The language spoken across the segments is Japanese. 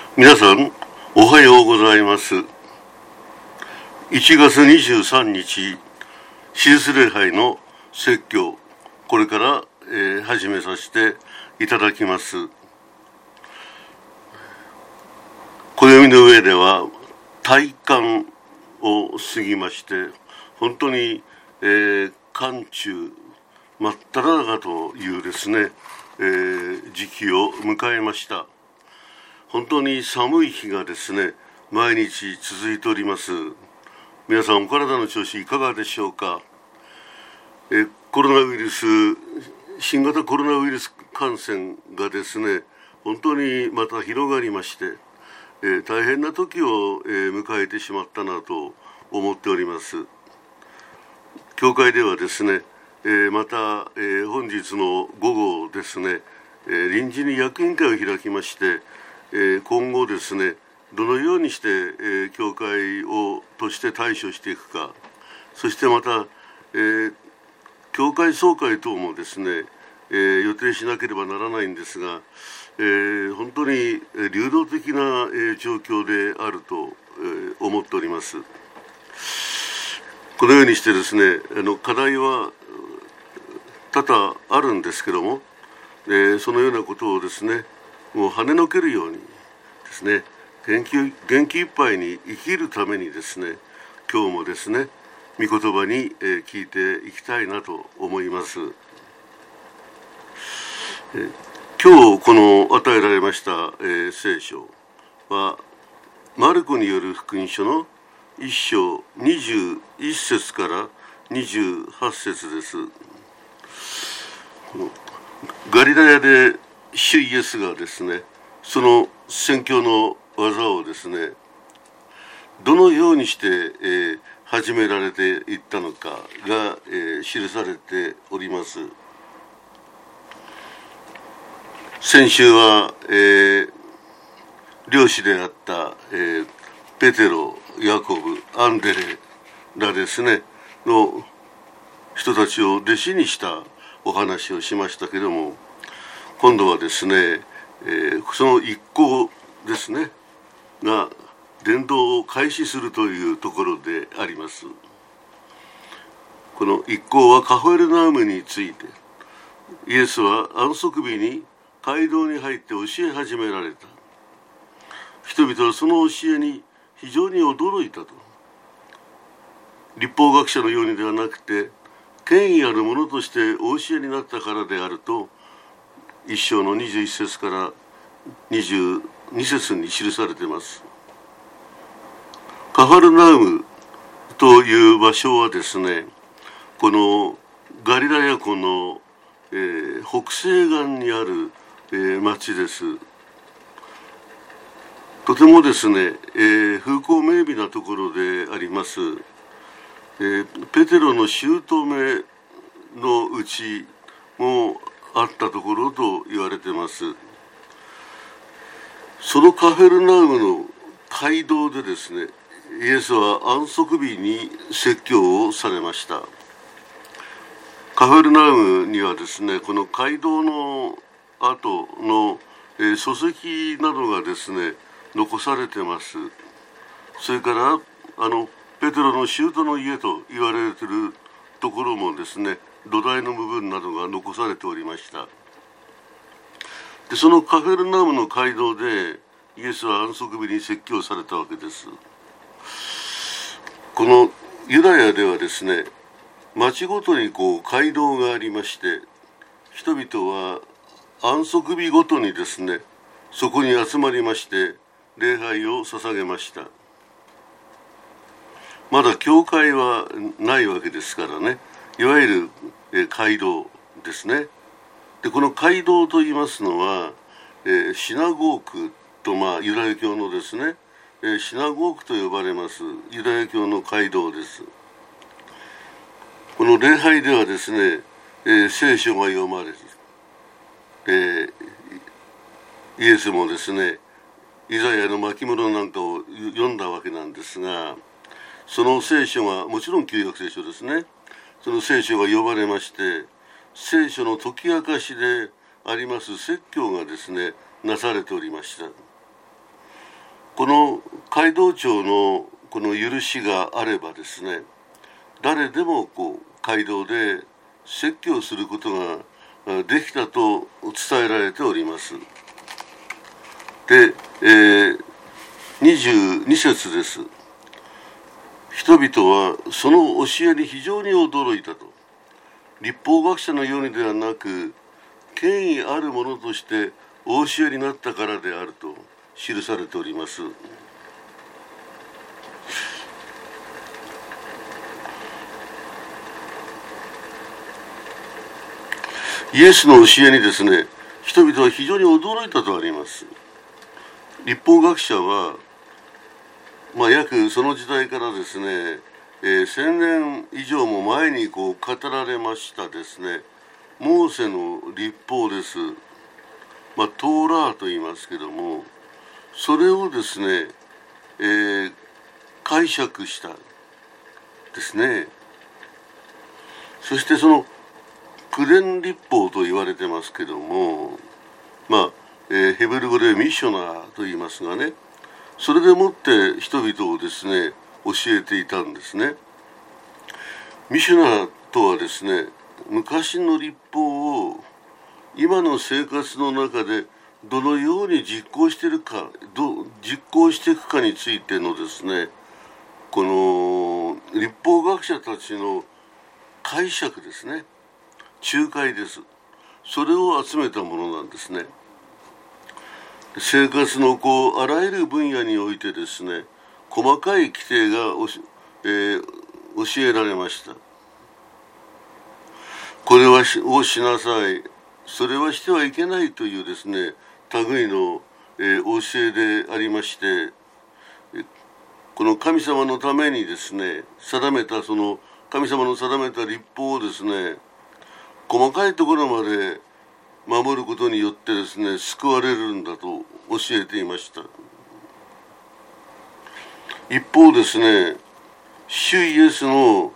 皆さん、おはようございます。1月23日、シリス礼拝の説教、これから、始めさせていただきます。暦の上では、大寒を過ぎまして、本当に、寒中、真っ只中というですね、時期を迎えました。本当に寒い日がですね、毎日続いております。皆さん、お体の調子いかがでしょうか。新型コロナウイルス感染がですね、本当にまた広がりまして、大変な時を、迎えてしまったなと思っております。教会ではですね、また、本日の午後ですね、臨時に役員会を開きまして、今後ですね、どのようにして、教会として対処していくか、そしてまた、教会総会等もですね、予定しなければならないんですが、本当に流動的な、状況であると、思っております。このようにしてですね、課題は多々あるんですけども、そのようなことをですね、もう跳ねのけるようにですね、元気いっぱいに生きるためにですね、今日もですね、御言葉に、聞いていきたいなと思います。今日この与えられました、聖書はマルコによる福音書の1章21節から28節です。ガリラヤで主イエスがですね、その宣教の技をですね、どのようにして、始められていったのかが、記されております。先週は、漁師であった、ペテロ、ヤコブ、アンデレらですねの人たちを弟子にしたお話をしましたけども、今度はですね、その一行ですねが伝道を開始するというところであります。この一行はカフェルナウムについて、イエスは安息日に街道に入って教え始められた。人々はその教えに非常に驚いたと。律法学者のようにではなくて、権威あるものとしてお教えになったからであると、一章の21節から22節に記されています。カファルナウムという場所はですね、このガリラヤ湖の、北西岸にある、町です。とてもですね、風光明媚なところであります。ペテロの姑のうちもあったところと言われています。そのカフェルナウムの街道でですね、イエスは安息日に説教をされました。カフェルナウムにはですね、この街道の後の、礎石などがですね残されてます。それからペテロの姑の家と言われているところもですね、土台の部分などが残されておりました。で、そのカフェルナウムの街道でイエスは安息日に説教されたわけです。このユダヤではですね、町ごとに街道がありまして、人々は安息日ごとにですね、そこに集まりまして礼拝を捧げました。まだ教会はないわけですからね、いわゆる街道ですね。で、この街道と言いますのは、シナゴークと、ユダヤ教のですね、シナゴークと呼ばれますユダヤ教の街道です。この礼拝ではですね、聖書が読まれる、イエスもですね、イザヤの巻物なんかを読んだわけなんですが、その聖書がもちろん旧約聖書ですね、その聖書が呼ばれまして、聖書の解き明かしであります説教がですねなされておりました。 この街道庁のこの許しがあればですね、誰でも街道で説教することができたと伝えられております。で、22節です。人々はその教えに非常に驚いたと。律法学者のようにではなく、権威あるものとしてお教えになったからであると記されております。イエスの教えにですね、人々は非常に驚いたとあります。律法学者は、約その時代からですね、1000年以上も前に語られましたですね、モーセの律法です。トーラーと言いますけども、それをですね、解釈したですね。そしてその九伝律法と言われてますけども、ヘブル語でミショナーと言いますがね、それでもって人々をですね、教えていたんですね。ミショナーとはですね、昔の律法を今の生活の中でどのように実行していくかについてのですね、この律法学者たちの解釈ですね、仲介です。それを集めたものなんですね。生活のあらゆる分野においてですね、細かい規定が教えられました。これをしなさい、それはしてはいけないというですね、類の、教えでありまして、この神様のためにですね、その神様の定めた律法をですね、細かいところまで守ることによってですね、救われるんだと教えていました。一方ですね、主イエスの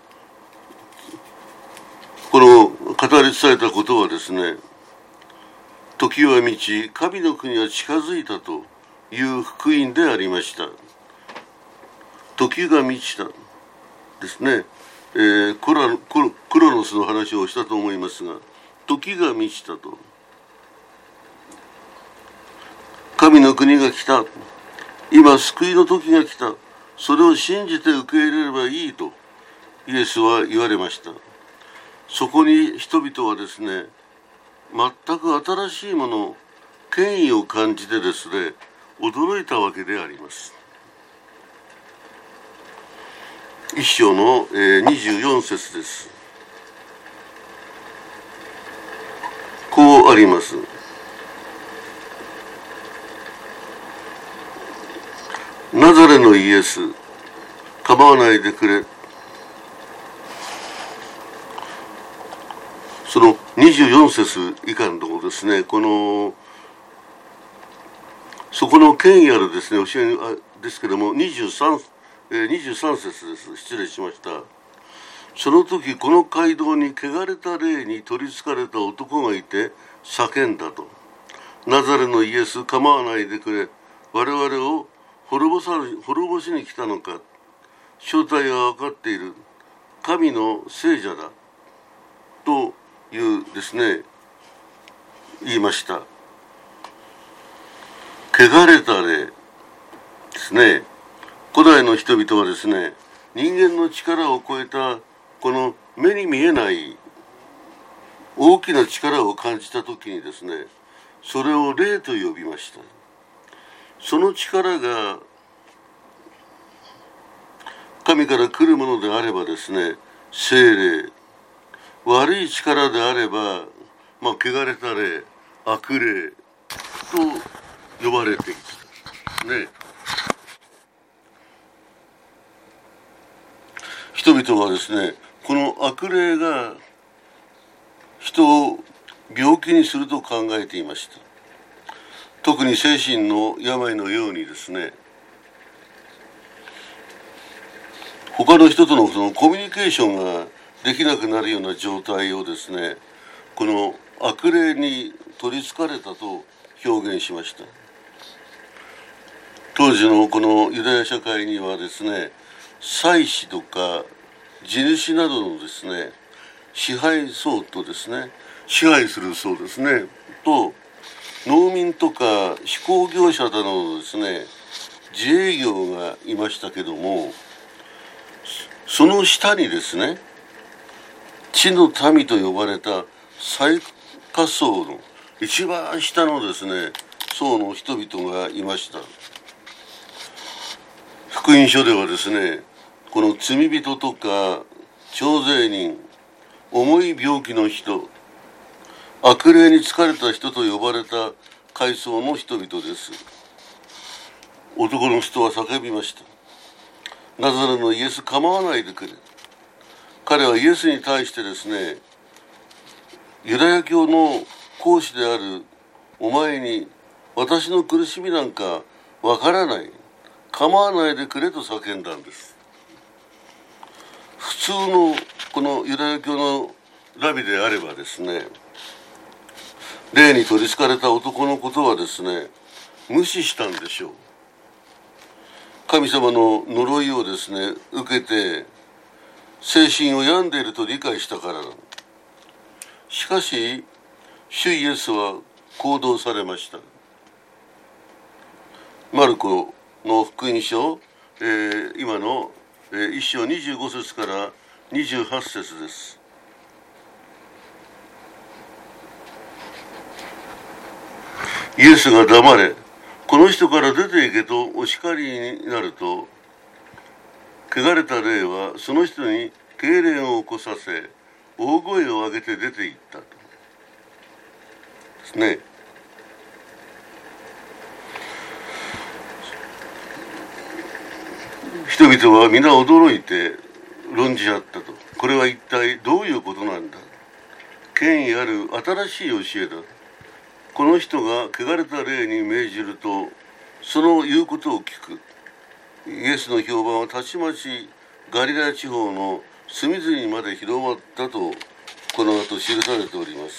この語り伝えたことはですね、時は満ち、神の国は近づいたという福音でありました。時が満ちたですね。クロノスの話をしたと思いますが、時が満ちたと。神の国が来た。今救いの時が来た。それを信じて受け入れればいいとイエスは言われました。そこに人々はですね、全く新しいもの、権威を感じてですね、驚いたわけであります。一章の24節です。こうあります。ナザレのイエス、構わないでくれ。その24節以下のところですね、そこの権威あるですね、教えですけども、23節です。失礼しました。その時、この街道に汚れた霊に取りつかれた男がいて叫んだと。ナザレのイエス、構わないでくれ。我々を滅ぼしに来たのか。正体は分かっている。神の聖者だ。というですね、言いました。汚れた霊ですね。古代の人々はですね、人間の力を超えたこの目に見えない大きな力を感じたときにですね、それを霊と呼びました。その力が神から来るものであればですね、聖霊、悪い力であれば、汚れた霊、悪霊と呼ばれていたね。人々はですね、この悪霊が人を病気にすると考えていました。特に精神の病のようにですね、他の人とのそのコミュニケーションができなくなるような状態をですね、この悪霊に取りつかれたと表現しました。 当時のこのユダヤ社会にはですね、祭司とか地主などのですね、支配層とですね、支配する層ですね、と農民とか手工業者などのですね、自営業がいましたけども、その下にですね、地の民と呼ばれた最下層の一番下のですね、層の人々がいました。福音書ではですね、この罪人とか徴税人、重い病気の人、悪霊に疲れた人と呼ばれた階層の人々です。男の人は叫びました。ナザレのイエス、構わないでくれ。彼はイエスに対してですね、ユダヤ教の講師であるお前に私の苦しみなんかわからない、構わないでくれと叫んだんです。普通のこのユダヤ教のラビであればですね、霊に取りつかれた男のことはですね、無視したんでしょう。神様の呪いをですね、受けて精神を病んでいると理解したからだ。しかし主イエスは行動されました。マルコの福音書、今の1章25節から28節です。イエスが黙れ、この人から出て行けとお叱りになると、汚れた霊はその人に痙攣を起こさせ、大声を上げて出て行ったとですね。人々は皆驚いて論じ合ったと。これは一体どういうことなんだ。権威ある新しい教えだ。この人が汚れた霊に命じると、その言うことを聞く。イエスの評判はたちまちガリラヤ地方の隅々にまで広まったと、この後記されております。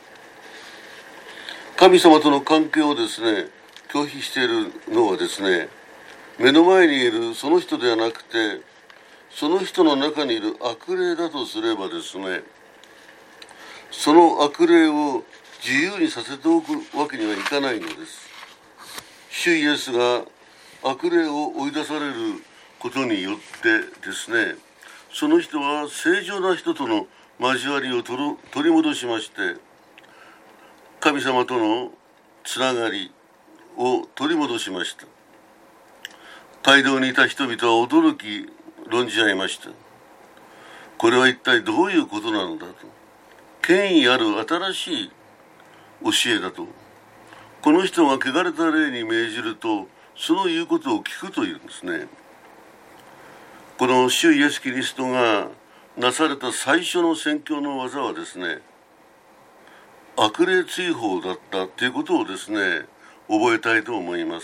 神様との関係をですね、拒否しているのはですね、目の前にいるその人ではなくて、その人の中にいる悪霊だとすればですね、その悪霊を自由にさせておくわけにはいかないのです。主イエスが悪霊を追い出されることによってですね、その人は正常な人との交わりを取り戻しまして、神様とのつながりを取り戻しました。街道にいた人々は驚き論じ合いました。これは一体どういうことなのだと。権威ある新しい教えだと。この人が汚れた霊に命じると、その言うことを聞くというんですね。この主イエス・キリストがなされた最初の宣教の技はですね、悪霊追放だったということをですね、覚えたいと思います。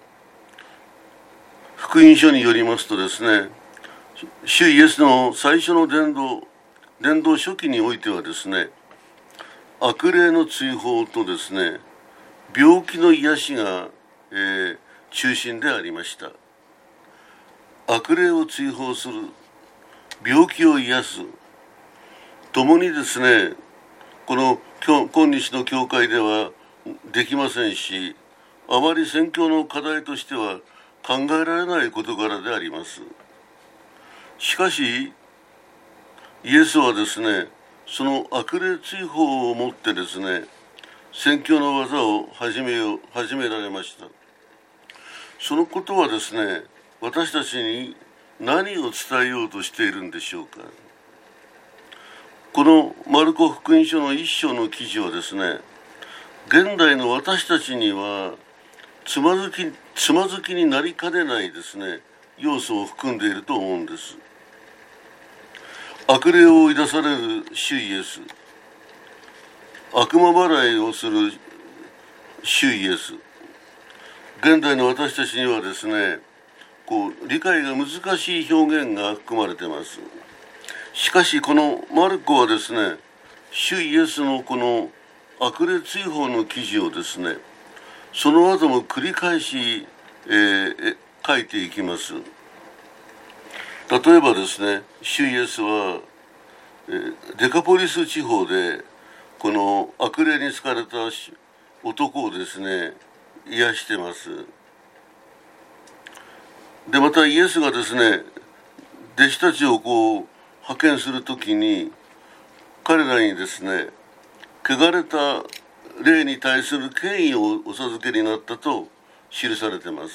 福音書によりますとですね、主イエスの最初の伝道初期においてはですね、悪霊の追放とですね、病気の癒しが、中心でありました。悪霊を追放する、病気を癒す、共にですね、この今日の教会ではできませんし、あまり宣教の課題としては考えられない事柄であります。しかしイエスはですね、その悪霊追放をもってですね、宣教の技を始められました。そのことはですね、私たちに何を伝えようとしているんでしょうか。このマルコ福音書の一章の記事はですね、現代の私たちにはつまずきになりかねないですね、要素を含んでいると思うんです。悪霊を追い出される主イエス、悪魔払いをする主イエス、現代の私たちにはですね、理解が難しい表現が含まれています。しかしこのマルコはですね、主イエスのこの悪霊追放の記事をですね、その後も繰り返し書いていきます。例えばですね、主イエスは、デカポリス地方でこの悪霊に疲れた男をですね、癒してます。でまたイエスがですね、弟子たちを派遣するときに、彼らにですね、汚れた霊に対する権威をお授けになったと記されています。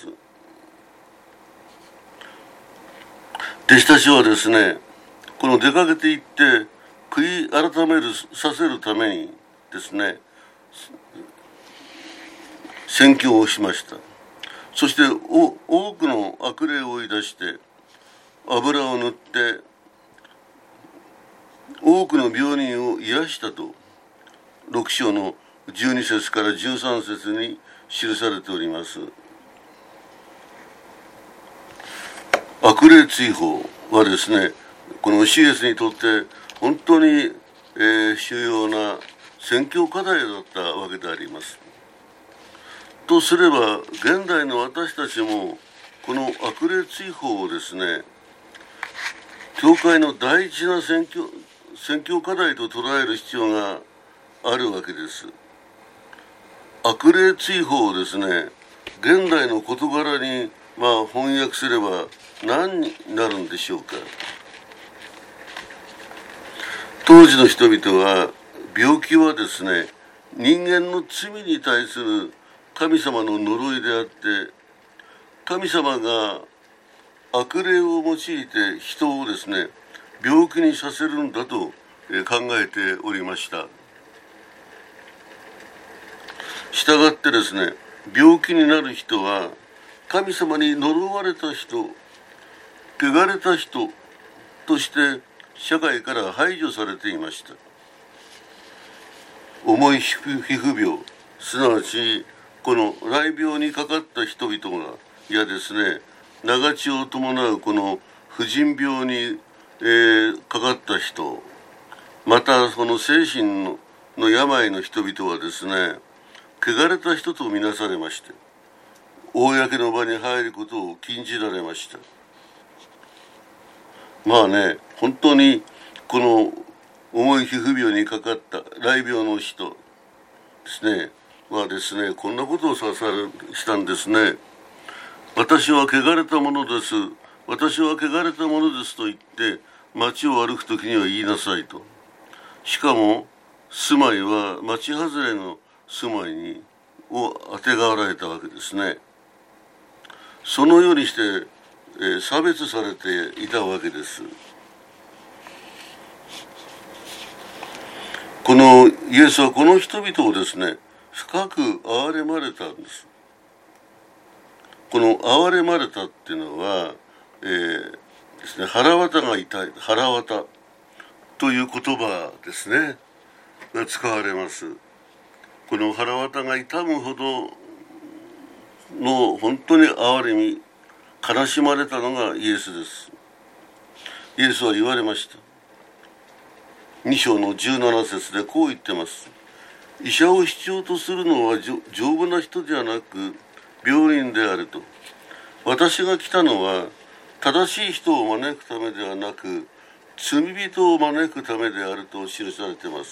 弟子たちはですね、この出かけていって悔い改めさせるためにですね、宣教をしました。そして多くの悪霊を追い出して油を塗って多くの病人を癒したと6章の12節から13節に記されております。悪霊追放はですね、この主イエスにとって本当に、主要な宣教課題だったわけであります。とすれば現代の私たちもこの悪霊追放をですね、教会の第一な宣教課題と捉える必要があるわけです。悪霊追放をですね、現代の事柄に翻訳すれば何になるんでしょうか。当時の人々は病気はですね、人間の罪に対する神様の呪いであって、神様が悪霊を用いて人をですね、病気にさせるんだと考えておりました。したがってですね、病気になる人は神様に呪われた人、汚れた人として社会から排除されていました。重い皮膚病、すなわちこの雷病にかかった人々がですね、長血を伴うこの婦人病に、かかった人、またその精神の病の人々はですね、汚れた人とみなされまして、公の場に入ることを禁じられました。本当にこの重い皮膚病にかかった雷病の人ですねはですね、こんなことをしたんですね。私は汚れたものです、私は汚れたものですと言って街を歩くときには言いなさいと。しかも住まいは町外れの住まいをあてがわれたわけですね。そのようにして、差別されていたわけです。このイエスはこの人々をですね、深く憐れまれたんです。この憐れまれたっていうのは、ですね、腹渡が痛い、腹渡という言葉ですねが使われます。この腹渡が痛むほどの本当に憐れみ、悲しまれたのがイエスです。イエスは言われました。2章の17節でこう言ってます。医者を必要とするのは丈夫な人ではなく病人であると。私が来たのは正しい人を招くためではなく罪人を招くためであると記されています。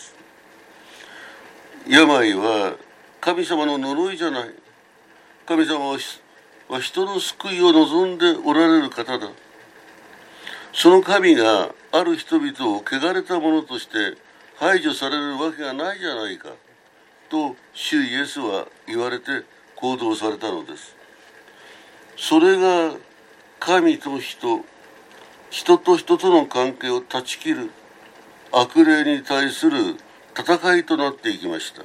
病は神様の呪いじゃない。神様は人の救いを望んでおられる方だ。その神がある人々を汚れた者として排除されるわけがないじゃないかと主イエスは言われて行動されたのです。それが神と人、人と人との関係を断ち切る悪霊に対する戦いとなっていきました。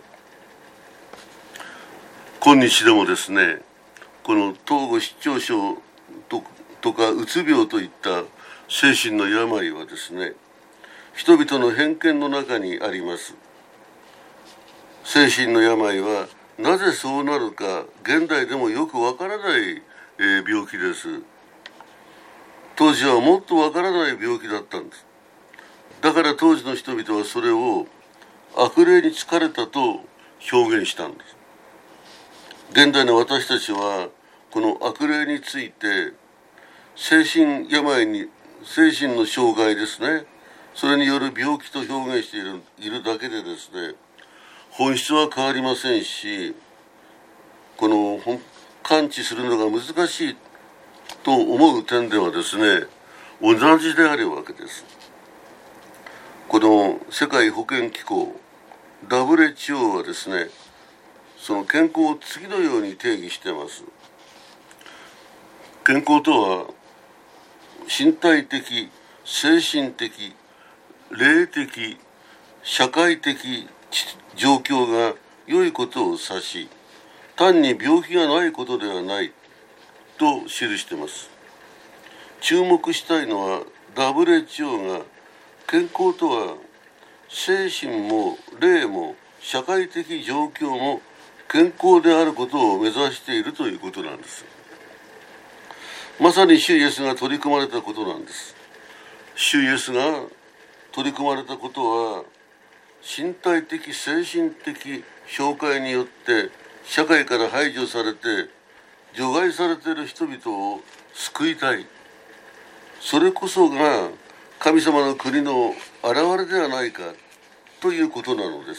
今日でもですね、この統合失調症とかうつ病といった精神の病はですね、人々の偏見の中にあります。精神の病はなぜそうなるか現代でもよくわからない、病気です。当時はもっとわからない病気だったんです。だから当時の人々はそれを悪霊に疲れたと表現したんです。現代の私たちはこの悪霊について精神の障害ですね、それによる病気と表現しているだけでですね、本質は変わりませんし、この感知するのが難しいと思う点ではですね、同じであるわけです。この世界保健機構 WHO はですね、その健康を次のように定義しています。健康とは身体的、精神的、霊的、社会的状況が良いことを指し、単に病気がないことではないと記しています。注目したいのは WHO が健康とは精神も霊も社会的状況も健康であることを目指しているということなんです。まさに主イエスが取り組まれたことなんです。主イエスが取り組まれたことは、身体的精神的障害によって社会から排除されて除外されている人々を救いたい、それこそが神様の国の現れではないかということなのです。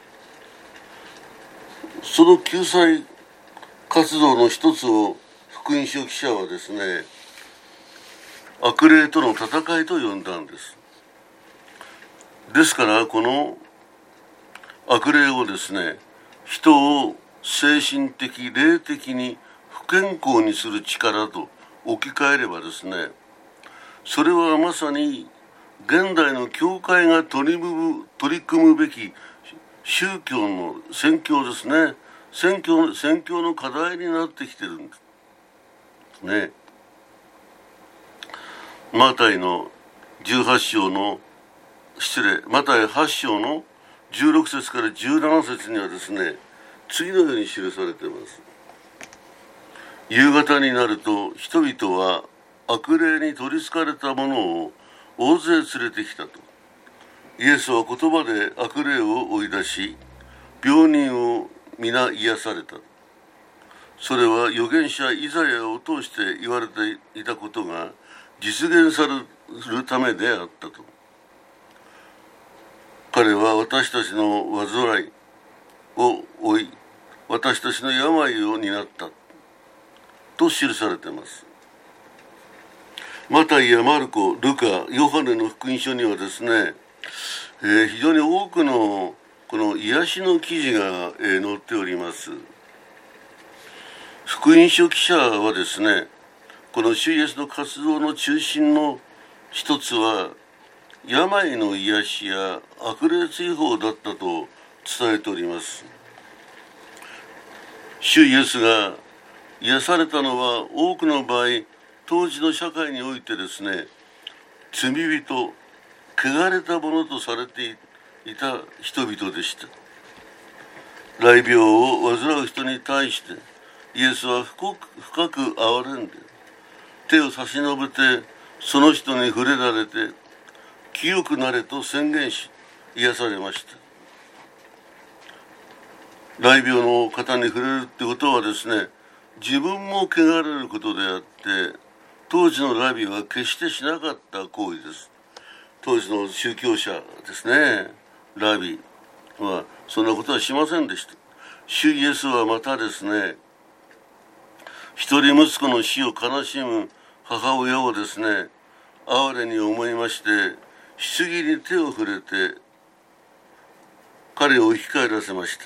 その救済活動の一つを福音書記者はですね、悪霊との戦いと呼んだんです。ですからこの悪霊をですね、人を精神的霊的に不健康にする力と置き換えればですね、それはまさに現代の教会が取り組むべき宗教の宣教ですね、宣教の課題になってきてるんですね。マタイの8章の16節から17節にはですね、次のように記されています。夕方になると人々は悪霊に取りつかれた者を大勢連れてきたと。イエスは言葉で悪霊を追い出し、病人を皆癒された。それは預言者イザヤを通して言われていたことが実現されるためであったと。彼は私たちの患いを負い、私たちの病を担ったと記されています。マタイやマルコ、ルカ、ヨハネの福音書にはですね、非常に多くのこの癒しの記事が、載っております。福音書記者はですね、この主イエスの活動の中心の一つは病の癒しや悪霊追放だったと伝えております。主イエスが癒されたのは多くの場合、当時の社会においてですね、罪人、汚れたものとされていた人々でした。癩病を患う人に対してイエスは深く憐れんで手を差し伸べてその人に触れられて清くなれと宣言し癒されました。癩病の方に触れるってことはですね、自分も汚れることであって、当時のラビは決してしなかった行為です。当時の宗教者ですね、ラビはそんなことはしませんでした。主イエスはまたですね、一人息子の死を悲しむ母親をですね、哀れに思いまして、棺に手を触れて彼を生き返らせました。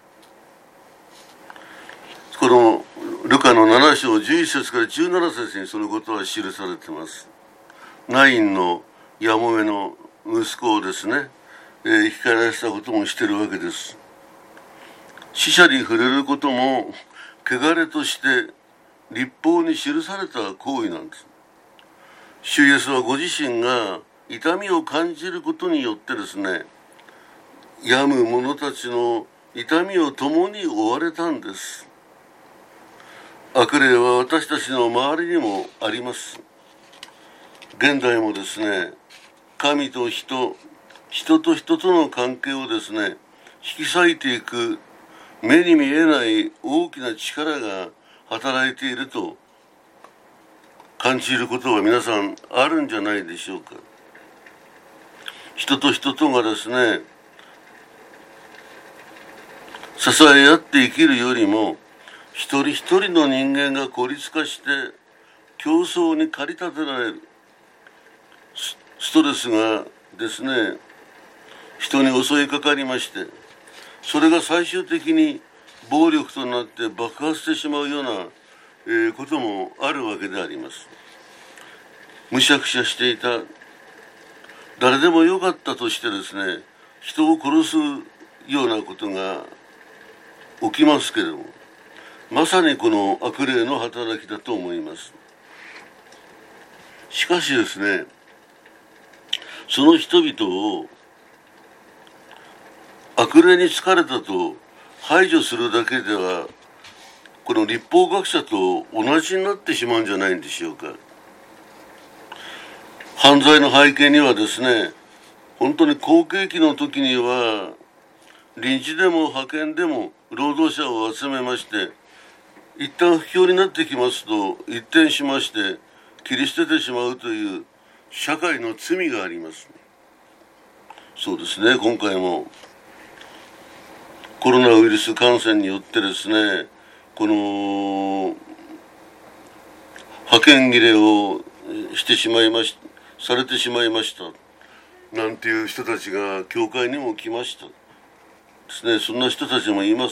このルカの7章11節から17節にそのことは記されています。ナインのやもめの息子をですね、生き返らせたこともしているわけです。死者に触れることも汚れとして律法に記された行為なんです。主イエスはご自身が痛みを感じることによってですね、病む者たちの痛みを共に負われたんです。悪霊は私たちの周りにもあります。現代もですね、神と人、人と人との関係をですね、引き裂いていく目に見えない大きな力が働いていると感じることは皆さんあるんじゃないでしょうか。人と人とがですね、支え合って生きるよりも、一人一人の人間が孤立化して競争に駆り立てられるストレスがですね、人に襲いかかりまして、それが最終的に暴力となって爆発してしまうような、こともあるわけであります。むしゃくしゃしていた、誰でもよかったとしてですね、人を殺すようなことが起きますけれども、まさにこの悪霊の働きだと思います。しかしですね、その人々を悪霊に疲れたと排除するだけでは、この律法学者と同じになってしまうんじゃないんでしょうか。犯罪の背景にはですね、本当に好景気の時には臨時でも派遣でも労働者を集めまして、一旦不況になってきますと一転しまして切り捨ててしまうという社会の罪があります。そうですね、今回もコロナウイルス感染によってですね、この派遣切れをしてしまいましされてしまいましたなんていう人たちが教会にも来ましたですね。そんな人たちもいます。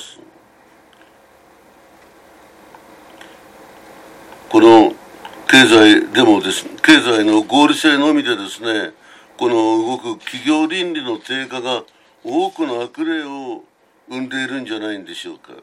この経済でもですね、経済の合理性のみでですね、この動く企業倫理の低下が多くの悪霊を生んでいるんじゃないんでしょうか。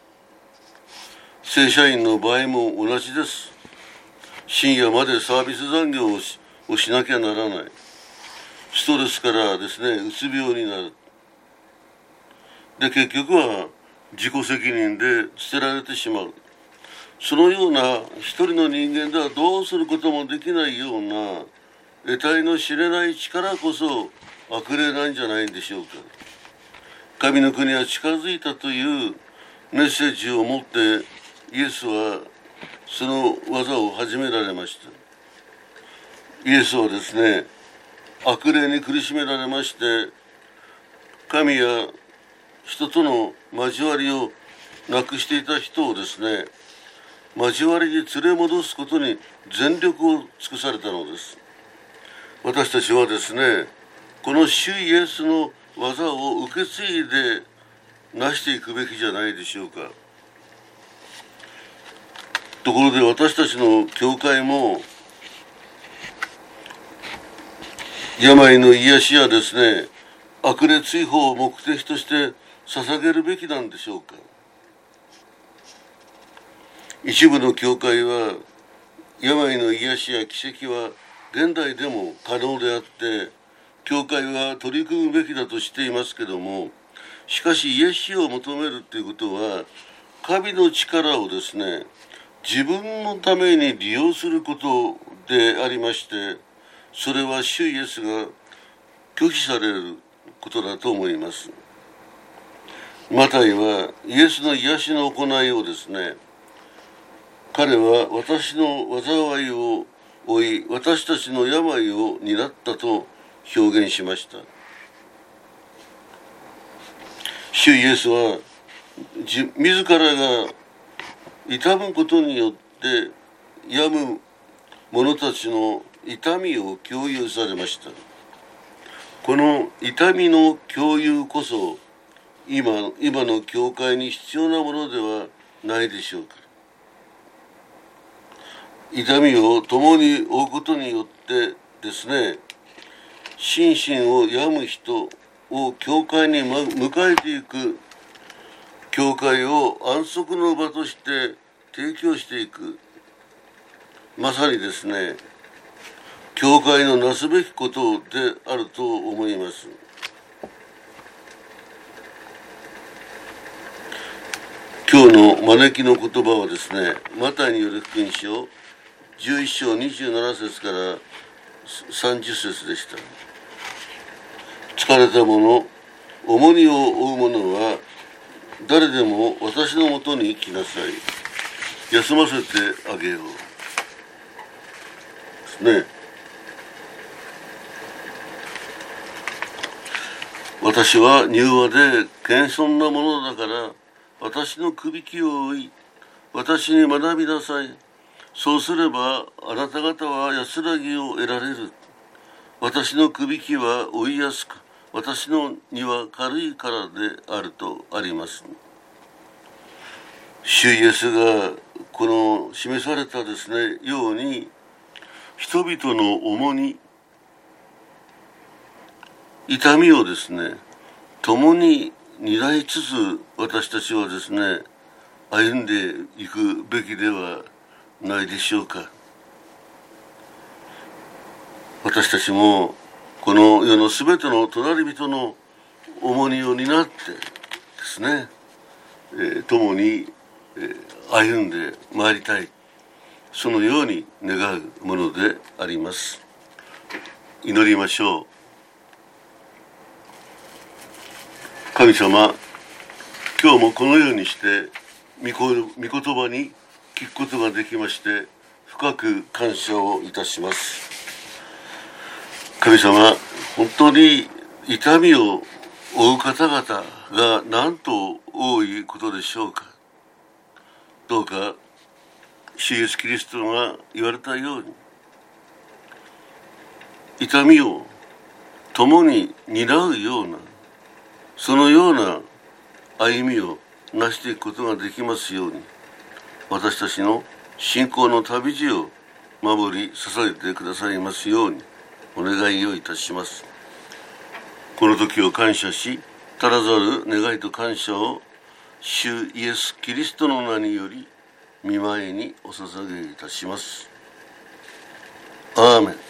正社員の場合も同じです。深夜までサービス残業をしなきゃならない。ストレスからですね、うつ病になる。で、結局は自己責任で捨てられてしまう。そのような一人の人間ではどうすることもできないような得体の知れない力こそ悪霊なんじゃないんでしょうか。神の国は近づいたというメッセージを持ってイエスはその技を始められました。イエスはですね、悪霊に苦しめられまして、神や人との交わりをなくしていた人をですね、交わりに連れ戻すことに全力を尽くされたのです。私たちはですね、この主イエスの技を受け継いでなしていくべきじゃないでしょうか。ところで私たちの教会も病の癒しやですね、悪霊追放を目的として捧げるべきなんでしょうか。一部の教会は病の癒しや奇跡は現代でも可能であって教会は取り組むべきだとしていますけども、しかし癒しを求めるということは神の力をですね、自分のために利用することでありまして、それは主イエスが拒否されることだと思います。マタイはイエスの癒しの行いをですね、彼は私の災いを負い、私たちの病を担ったと表現しました。主イエスは自らが痛むことによって病む者たちの痛みを共有されました。この痛みの共有こそ今の教会に必要なものではないでしょうか。痛みを共に負うことによってですね、心身を病む人を教会に迎えていく、教会を安息の場として提供していく、まさにですね、教会のなすべきことであると思います。今日の招きの言葉はですね、マタイによる福音書11章27節から30節でした。疲れた者、重荷を負う者は誰でも私のもとに来なさい。 休ませてあげようですね。私は柔和で謙遜なものだから、私のくびきを追い、私に学びなさい。そうすればあなた方は安らぎを得られる。私のくびきは追いやすく、私の荷は軽いからであるとあります。主イエスがこの示されたですねように、人々の重荷、痛みをですね共に担いつつ、私たちはですね歩んでいくべきではないでしょうか。私たちもこの世のすべての隣人の重荷を担ってですね、共に歩んでまいりたい、そのように願うものであります。祈りましょう。神様、今日もこのようにして御言葉に聞くことができまして、深く感謝をいたします。神様、本当に痛みを負う方々がなんと多いことでしょうか。どうか主イエスキリストが言われたように、痛みを共に担うような、そのような歩みを成していくことができますように、私たちの信仰の旅路を守り支えてくださいますようにお願いをいたします。この時を感謝し、足らざる願いと感謝を主イエスキリストの名により御前にお捧げいたします。アーメン。